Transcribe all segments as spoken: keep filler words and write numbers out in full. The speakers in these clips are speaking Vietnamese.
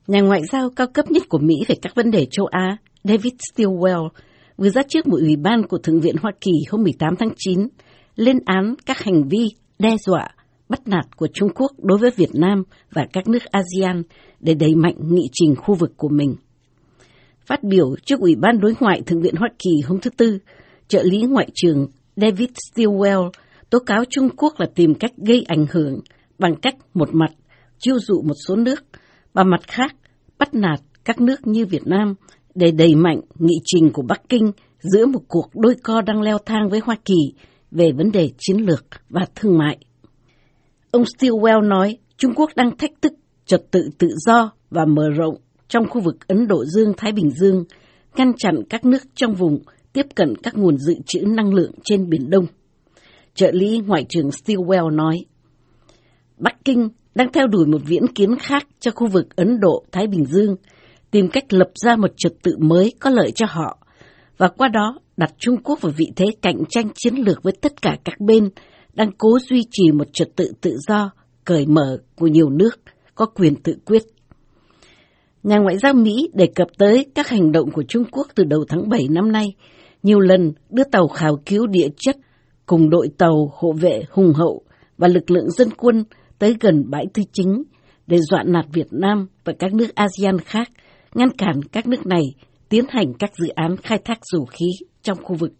Nhà ngoại giao cao cấp nhất của Mỹ về các vấn đề châu Á, David Stilwell, vừa ra trước một ủy ban của Thượng viện Hoa Kỳ hôm mười tám tháng chín, lên án các hành vi đe dọa, bắt nạt của Trung Quốc đối với Việt Nam và các nước a sê an để đẩy mạnh nghị trình khu vực của mình. Phát biểu trước Ủy ban Đối ngoại Thượng viện Hoa Kỳ hôm thứ Tư, trợ lý Ngoại trưởng David Stilwell tố cáo Trung Quốc là tìm cách gây ảnh hưởng bằng cách một mặt chiêu dụ một số nước và mặt khác bắt nạt các nước như Việt Nam để đẩy mạnh nghị trình của Bắc Kinh giữa một cuộc đôi co đang leo thang với Hoa Kỳ về vấn đề chiến lược và thương mại. Ông Stilwell nói Trung Quốc đang thách thức trật tự tự do và mở rộng trong khu vực Ấn Độ Dương-Thái Bình Dương, ngăn chặn các nước trong vùng tiếp cận các nguồn dự trữ năng lượng trên Biển Đông. Trợ lý Ngoại trưởng Stilwell nói, Bắc Kinh đang theo đuổi một viễn kiến khác cho khu vực Ấn Độ-Thái Bình Dương, tìm cách lập ra một trật tự mới có lợi cho họ, và qua đó đặt Trung Quốc vào vị thế cạnh tranh chiến lược với tất cả các bên đang cố duy trì một trật tự tự do, cởi mở của nhiều nước, có quyền tự quyết. Nhà ngoại giao Mỹ đề cập tới các hành động của Trung Quốc từ đầu tháng bảy năm nay, nhiều lần đưa tàu khảo cứu địa chất cùng đội tàu hộ vệ hùng hậu và lực lượng dân quân tới gần bãi tư chính để dọa nạt Việt Nam và các nước a sê an khác, ngăn cản các nước này tiến hành các dự án khai thác dầu khí trong khu vực.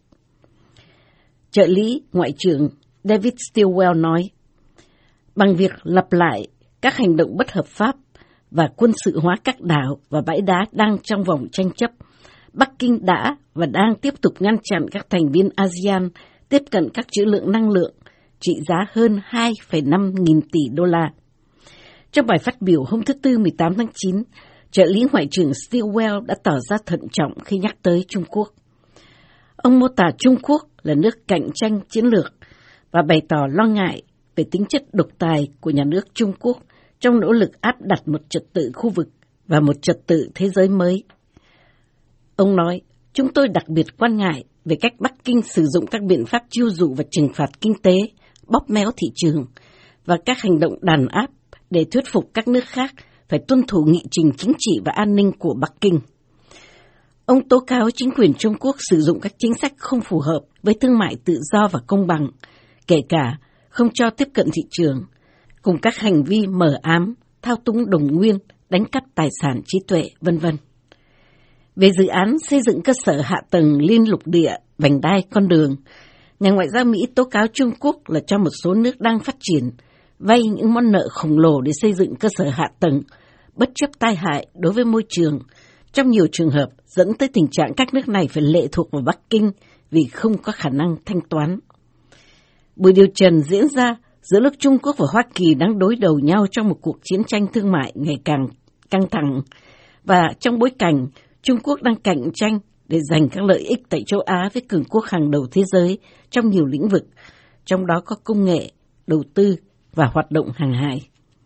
Trợ lý Ngoại trưởng David Stilwell nói, bằng việc lặp lại các hành động bất hợp pháp và quân sự hóa các đảo và bãi đá đang trong vòng tranh chấp, Bắc Kinh đã và đang tiếp tục ngăn chặn các thành viên a sê an tiếp cận các trữ lượng năng lượng trị giá hơn hai phẩy năm nghìn tỷ đô la. Trong bài phát biểu hôm thứ Tư mười tám tháng chín, trợ lý Ngoại trưởng Stilwell đã tỏ ra thận trọng khi nhắc tới Trung Quốc. Ông mô tả Trung Quốc là nước cạnh tranh chiến lược và bày tỏ lo ngại về tính chất độc tài của nhà nước Trung Quốc trong nỗ lực áp đặt một trật tự khu vực và một trật tự thế giới mới. Ông nói, chúng tôi đặc biệt quan ngại về cách Bắc Kinh sử dụng các biện pháp chiêu dụ và trừng phạt kinh tế, bóp méo thị trường và các hành động đàn áp để thuyết phục các nước khác phải tuân thủ nghị trình chính trị và an ninh của Bắc Kinh. Ông tố cáo chính quyền Trung Quốc sử dụng các chính sách không phù hợp với thương mại tự do và công bằng, kể cả không cho tiếp cận thị trường, cùng các hành vi mờ ám, thao túng đồng nguyên, đánh cắp tài sản trí tuệ, vân vân. Về dự án xây dựng cơ sở hạ tầng liên lục địa, vành đai con đường, nhà ngoại giao Mỹ tố cáo Trung Quốc là cho một số nước đang phát triển vay những món nợ khổng lồ để xây dựng cơ sở hạ tầng, bất chấp tai hại đối với môi trường, trong nhiều trường hợp dẫn tới tình trạng các nước này phải lệ thuộc vào Bắc Kinh vì không có khả năng thanh toán. Buổi điều trần diễn ra giữa lúc Trung Quốc và Hoa Kỳ đang đối đầu nhau trong một cuộc chiến tranh thương mại ngày càng căng thẳng, và trong bối cảnh Trung Quốc đang cạnh tranh để giành các lợi ích tại châu Á với cường quốc hàng đầu thế giới trong nhiều lĩnh vực, trong đó có công nghệ, đầu tư và hoạt động hàng hải.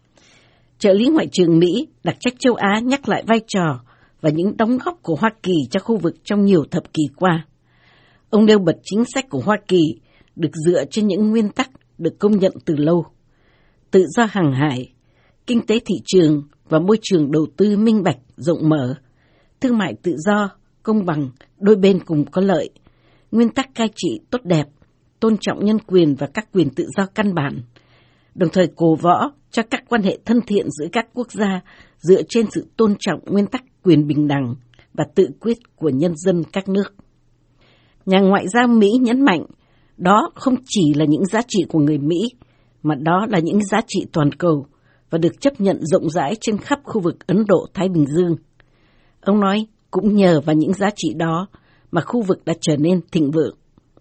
Trợ lý Ngoại trưởng Mỹ đặc trách châu Á nhắc lại vai trò và những đóng góp của Hoa Kỳ cho khu vực trong nhiều thập kỷ qua. Ông nêu bật chính sách của Hoa Kỳ được dựa trên những nguyên tắc được công nhận từ lâu: tự do hàng hải, kinh tế thị trường và môi trường đầu tư minh bạch, rộng mở, thương mại tự do, công bằng, đôi bên cùng có lợi, nguyên tắc cai trị tốt đẹp, tôn trọng nhân quyền và các quyền tự do căn bản, đồng thời cổ võ cho các quan hệ thân thiện giữa các quốc gia dựa trên sự tôn trọng nguyên tắc quyền bình đẳng và tự quyết của nhân dân các nước. Nhà ngoại giao Mỹ nhấn mạnh, đó không chỉ là những giá trị của người Mỹ, mà đó là những giá trị toàn cầu và được chấp nhận rộng rãi trên khắp khu vực Ấn Độ-Thái Bình Dương. Ông nói, cũng nhờ vào những giá trị đó mà khu vực đã trở nên thịnh vượng.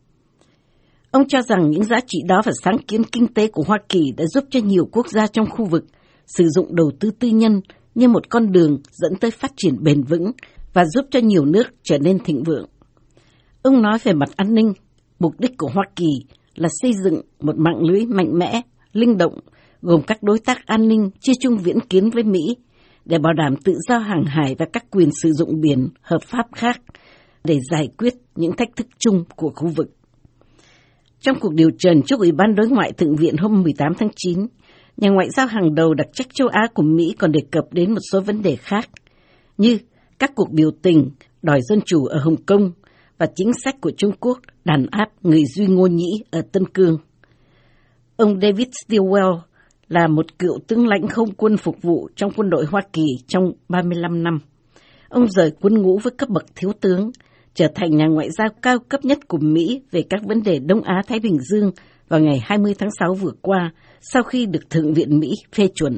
Ông cho rằng những giá trị đó và sáng kiến kinh tế của Hoa Kỳ đã giúp cho nhiều quốc gia trong khu vực sử dụng đầu tư tư nhân như một con đường dẫn tới phát triển bền vững và giúp cho nhiều nước trở nên thịnh vượng. Ông nói về mặt an ninh, mục đích của Hoa Kỳ là xây dựng một mạng lưới mạnh mẽ, linh động, gồm các đối tác an ninh chia chung viễn kiến với Mỹ để bảo đảm tự do hàng hải và các quyền sử dụng biển hợp pháp khác để giải quyết những thách thức chung của khu vực. Trong cuộc điều trần trước Ủy ban Đối ngoại Thượng viện hôm mười tám tháng chín, Nhà ngoại giao hàng đầu đặc trách châu Á của Mỹ còn đề cập đến một số vấn đề khác, như các cuộc biểu tình, đòi dân chủ ở Hồng Kông và chính sách của Trung Quốc đàn áp người Duy Ngô Nhĩ ở Tân Cương. Ông David Stilwell là một cựu tướng lãnh không quân phục vụ trong quân đội Hoa Kỳ trong ba mươi lăm năm. Ông rời quân ngũ với cấp bậc thiếu tướng, trở thành nhà ngoại giao cao cấp nhất của Mỹ về các vấn đề Đông Á-Thái Bình Dương vào ngày hai mươi tháng sáu vừa qua, sau khi được Thượng viện Mỹ phê chuẩn.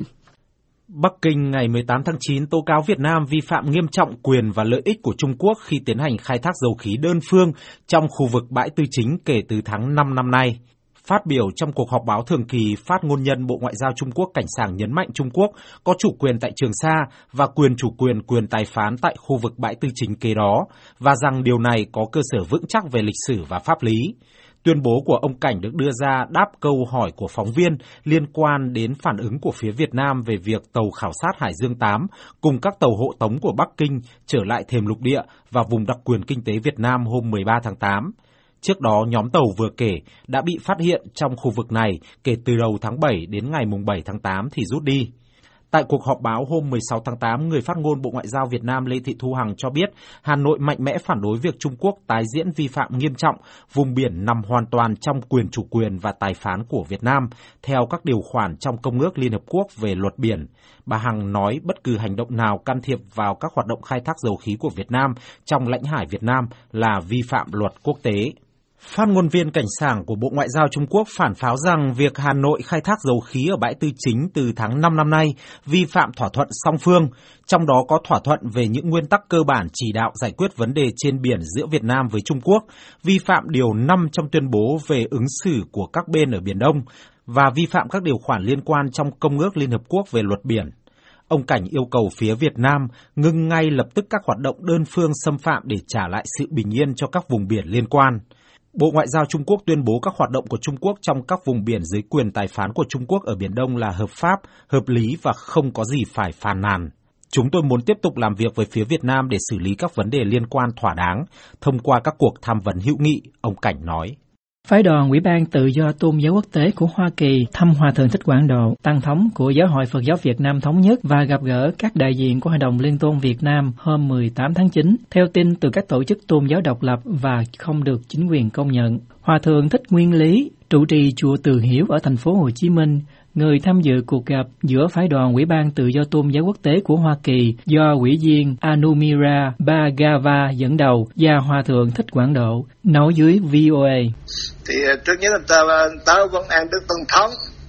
Bắc Kinh ngày mười tám tháng chín tố cáo Việt Nam vi phạm nghiêm trọng quyền và lợi ích của Trung Quốc khi tiến hành khai thác dầu khí đơn phương trong khu vực bãi tư chính kể từ tháng năm năm nay. Phát biểu trong cuộc họp báo thường kỳ, phát ngôn nhân Bộ Ngoại giao Trung Quốc Cảnh Sảng nhấn mạnh Trung Quốc có chủ quyền tại Trường Sa và quyền chủ quyền quyền tài phán tại khu vực bãi tư chính kế đó, và rằng điều này có cơ sở vững chắc về lịch sử và pháp lý. Tuyên bố của ông Cảnh được đưa ra đáp câu hỏi của phóng viên liên quan đến phản ứng của phía Việt Nam về việc tàu khảo sát Hải Dương tám cùng các tàu hộ tống của Bắc Kinh trở lại thềm lục địa và vùng đặc quyền kinh tế Việt Nam hôm mười ba tháng tám. Trước đó, nhóm tàu vừa kể đã bị phát hiện trong khu vực này kể từ đầu tháng bảy đến ngày bảy tháng tám thì rút đi. Tại cuộc họp báo hôm mười sáu tháng tám, người phát ngôn Bộ Ngoại giao Việt Nam Lê Thị Thu Hằng cho biết Hà Nội mạnh mẽ phản đối việc Trung Quốc tái diễn vi phạm nghiêm trọng vùng biển nằm hoàn toàn trong quyền chủ quyền và tài phán của Việt Nam, theo các điều khoản trong Công ước Liên Hợp Quốc về luật biển. Bà Hằng nói bất cứ hành động nào can thiệp vào các hoạt động khai thác dầu khí của Việt Nam trong lãnh hải Việt Nam là vi phạm luật quốc tế. Phát ngôn viên Cảnh Sảng của Bộ Ngoại giao Trung Quốc phản pháo rằng việc Hà Nội khai thác dầu khí ở bãi tư chính từ tháng năm năm nay vi phạm thỏa thuận song phương, trong đó có thỏa thuận về những nguyên tắc cơ bản chỉ đạo giải quyết vấn đề trên biển giữa Việt Nam với Trung Quốc, vi phạm điều năm trong tuyên bố về ứng xử của các bên ở Biển Đông và vi phạm các điều khoản liên quan trong Công ước Liên Hợp Quốc về luật biển. Ông Cảnh yêu cầu phía Việt Nam ngưng ngay lập tức các hoạt động đơn phương xâm phạm để trả lại sự bình yên cho các vùng biển liên quan. Bộ Ngoại giao Trung Quốc tuyên bố các hoạt động của Trung Quốc trong các vùng biển dưới quyền tài phán của Trung Quốc ở Biển Đông là hợp pháp, hợp lý và không có gì phải phàn nàn. Chúng tôi muốn tiếp tục làm việc với phía Việt Nam để xử lý các vấn đề liên quan thỏa đáng, thông qua các cuộc tham vấn hữu nghị, ông Cảnh nói. Phái đoàn Ủy ban Tự do Tôn giáo quốc tế của Hoa Kỳ thăm Hòa thượng Thích Quảng Độ, tăng thống của Giáo hội Phật giáo Việt Nam Thống nhất và gặp gỡ các đại diện của Hội đồng Liên tôn Việt Nam hôm mười tám tháng chín, theo tin từ các tổ chức tôn giáo độc lập và không được chính quyền công nhận. Hòa thượng Thích Nguyên Lý, trụ trì chùa Từ Hiếu ở thành phố Hồ Chí Minh, người tham dự cuộc gặp giữa Phái đoàn Ủy ban Tự do Tôn giáo quốc tế của Hoa Kỳ do ủy viên Anumira Bhagava dẫn đầu và Hòa thượng Thích Quảng Độ, nói dưới vê o a. Thì trước nhất là ta, ta vẫn ăn Đức Tân Thống.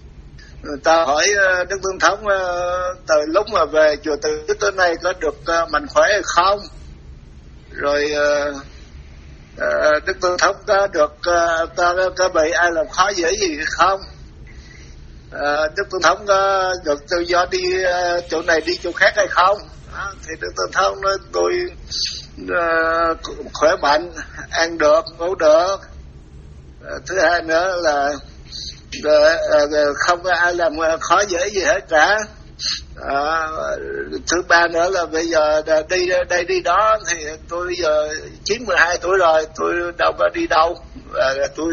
Ta hỏi Đức Tân Thống từ lúc mà về chùa Từ Hiếu tới nay có được mạnh khỏe hay không? Rồi Đức Tân Thống có được ta có bị ai làm khó dễ gì không? À, Đức Tân Thống có được tự do đi uh, chỗ này đi chỗ khác hay không? À, thì Đức Tân Thống nói tôi uh, khỏe mạnh, ăn được, ngủ được. À, thứ hai nữa là uh, uh, không có ai làm khó dễ gì hết cả. À, thứ ba nữa là bây giờ đi đây đi đó thì tôi bây giờ chín mươi hai tuổi rồi, tôi đâu có đi đâu. À, tôi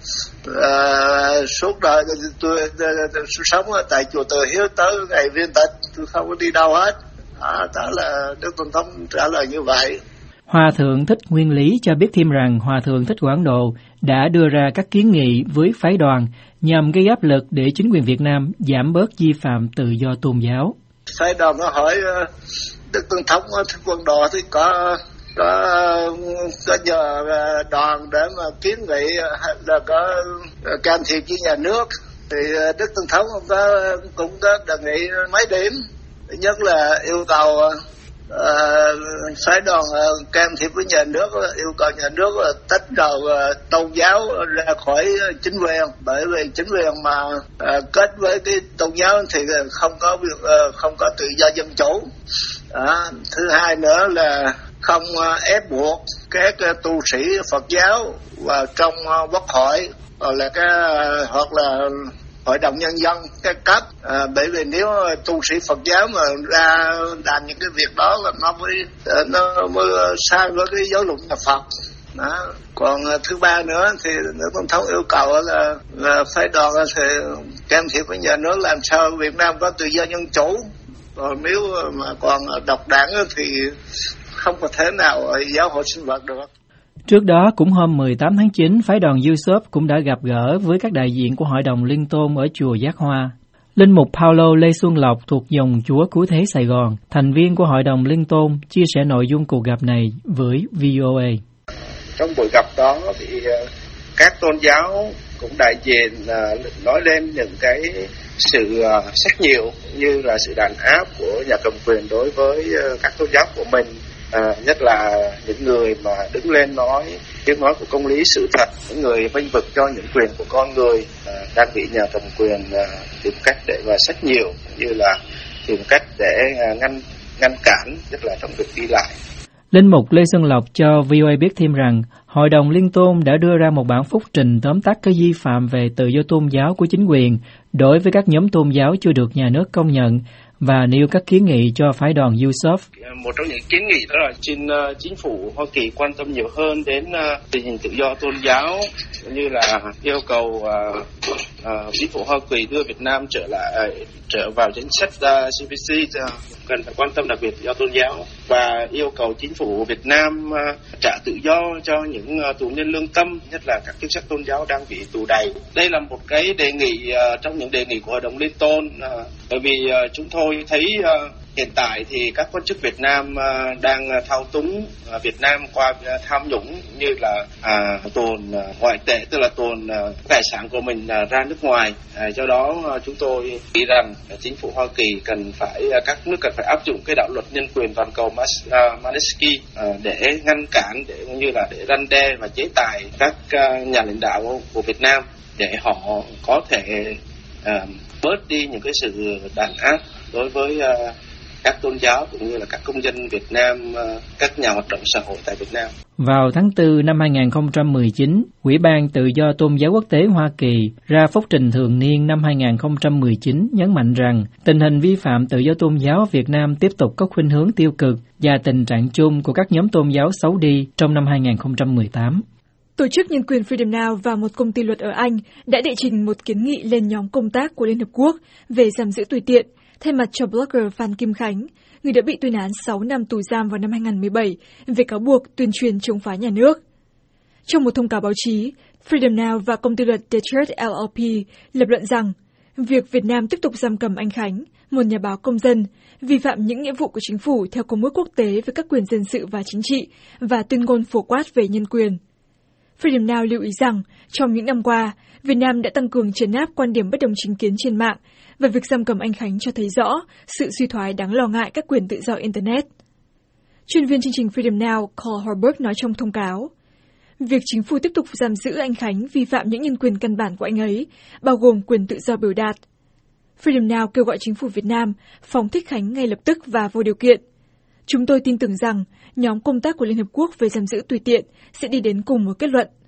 à, suốt đời tôi, tôi, tôi sống tại chùa Từ Hiếu tới ngày viên tịch, tôi không có đi đâu hết. À, đó là Đức Tổng thống trả lời như vậy. Hòa thượng Thích Nguyên Lý cho biết thêm rằng Hòa thượng Thích Quảng Độ đã đưa ra các kiến nghị với phái đoàn nhằm gây áp lực để chính quyền Việt Nam giảm bớt vi phạm tự do tôn giáo. Phái đoàn có hỏi Đức Tổng thống Thích Quảng Độ thì có có có nhờ đoàn để mà kiến nghị là có can thiệp với nhà nước, thì Đức Tổng thống cũng có cũng có đề nghị mấy điểm. Thứ nhất là yêu cầu uh, phái đoàn uh, can thiệp với nhà nước, yêu cầu nhà nước uh, tách đầu uh, tôn giáo ra khỏi chính quyền, bởi vì chính quyền mà uh, kết với cái tôn giáo thì không có uh, không có tự do dân chủ. À, thứ hai nữa là không ép buộc các tu sĩ Phật giáo vào trong quốc hội hoặc là cái hoặc là hội đồng nhân dân các cấp, à, bởi vì nếu tu sĩ Phật giáo mà ra làm những cái việc đó là nó mới nó mới sai với cái giáo luật nhà Phật. Đó. Còn thứ ba nữa thì nước tổng thống yêu cầu là, là phái đoàn thì can thiệp với nhà nước làm sao Việt Nam có tự do dân chủ. Còn nếu mà còn độc đảng thì không có thể nào giáo hội sinh vật được. Trước đó, cũng hôm mười tám tháng chín, phái đoàn Yusuf cũng đã gặp gỡ với các đại diện của Hội đồng Liên Tôn ở chùa Giác Hoa. Linh mục Paulo Lê Xuân Lộc thuộc dòng Chúa Cứu Thế Sài Gòn, thành viên của Hội đồng Liên Tôn, chia sẻ nội dung cuộc gặp này với vê o a. Trong buổi gặp đó thì các tôn giáo cũng đại diện nói lên những cái sự sách nhiễu như là sự đàn áp của nhà cầm quyền đối với các tôn giáo của mình. À, nhất là những người mà đứng lên nói tiếng nói của công lý sự thật, những người bênh vực cho những quyền của con người à, đang bị nhà cầm quyền à, tìm cách để mà sách nhiễu, như là tìm cách để à, ngăn ngăn cản, nhất là trong việc đi lại. Linh mục Lê Xuân Lộc cho vê o a biết thêm rằng Hội đồng Liên Tôn đã đưa ra một bản phúc trình tóm tắt các vi phạm về tự do tôn giáo của chính quyền đối với các nhóm tôn giáo chưa được nhà nước công nhận và nêu các kiến nghị cho phái đoàn Yusuf. Một trong những kiến nghị đó là xin uh, chính phủ Hoa Kỳ quan tâm nhiều hơn đến uh, tình hình tự do tôn giáo, như là yêu cầu uh, uh, chính phủ Hoa Kỳ đưa Việt Nam trở lại uh, trở vào danh sách uh, xê pê xê, uh, cần phải quan tâm đặc biệt tự do tôn giáo, và yêu cầu chính phủ Việt Nam uh, trả tự do cho những uh, tù nhân lương tâm, nhất là các chức sắc tôn giáo đang bị tù đày. Đây là một cái đề nghị uh, trong những đề nghị của Hội đồng Liên Tôn, uh, bởi vì uh, chúng tôi thấy uh, hiện tại thì các quan chức Việt Nam uh, đang thao túng uh, Việt Nam qua uh, tham nhũng, như là uh, tuồn uh, ngoại tệ, tức là tuồn uh, tài sản của mình uh, ra nước ngoài. Uh, do đó uh, chúng tôi nghĩ rằng uh, chính phủ Hoa Kỳ cần phải uh, các nước cần phải áp dụng cái đạo luật nhân quyền toàn cầu Mas- uh, Magnitsky uh, để ngăn cản, để cũng như là để răn đe và chế tài các uh, nhà lãnh đạo của Việt Nam để họ có thể uh, bớt đi những cái sự đàn áp đối với uh, các tôn giáo cũng như là các công dân Việt Nam, các nhà hoạt động xã hội tại Việt Nam. Vào tháng tư năm hai nghìn không trăm mười chín, Ủy ban Tự do Tôn giáo Quốc tế Hoa Kỳ ra phúc trình thường niên năm hai nghìn không trăm mười chín nhấn mạnh rằng tình hình vi phạm tự do tôn giáo Việt Nam tiếp tục có khuynh hướng tiêu cực và tình trạng chung của các nhóm tôn giáo xấu đi trong năm hai nghìn không trăm mười tám. Tổ chức Nhân quyền Freedom Now và một công ty luật ở Anh đã đệ trình một kiến nghị lên nhóm công tác của Liên Hợp Quốc về giam giữ tùy tiện, thay mặt cho blogger Phan Kim Khánh, người đã bị tuyên án sáu năm tù giam vào năm hai nghìn không trăm mười bảy về cáo buộc tuyên truyền chống phá nhà nước. Trong một thông cáo báo chí, Freedom Now và công ty luật The Church L L P lập luận rằng việc Việt Nam tiếp tục giam cầm anh Khánh, một nhà báo công dân, vi phạm những nghĩa vụ của chính phủ theo Công ước Quốc tế về các quyền dân sự và chính trị và tuyên ngôn phổ quát về nhân quyền. Freedom Now lưu ý rằng trong những năm qua, Việt Nam đã tăng cường trấn áp quan điểm bất đồng chính kiến trên mạng, và việc giam cầm anh Khánh cho thấy rõ sự suy thoái đáng lo ngại các quyền tự do Internet. Chuyên viên chương trình Freedom Now Carl Harburg nói trong thông cáo, việc chính phủ tiếp tục giam giữ anh Khánh vi phạm những nhân quyền căn bản của anh ấy, bao gồm quyền tự do biểu đạt. Freedom Now kêu gọi chính phủ Việt Nam phóng thích Khánh ngay lập tức và vô điều kiện. Chúng tôi tin tưởng rằng nhóm công tác của Liên Hợp Quốc về giam giữ tùy tiện sẽ đi đến cùng một kết luận.